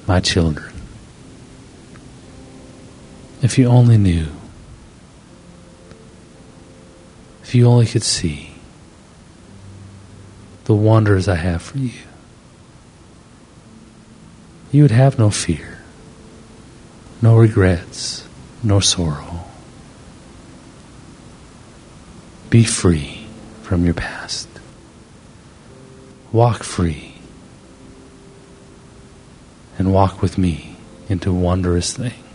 my children, if you only knew, if you only could see the wonders I have for you, you would have no fear, no regrets, no sorrow. Be free from your past. Walk free and walk with me into wondrous things.